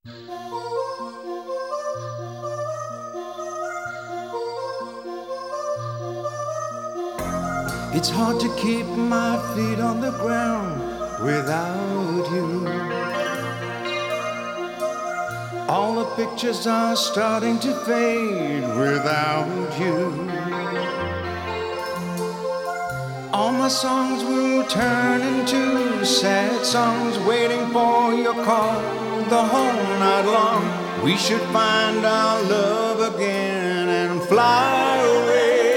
It's hard to keep my feet on the ground without you. All the pictures are starting to fade without you. All my songs will turn into sad songs, waiting for your call the whole night long. We should find our love again and fly away.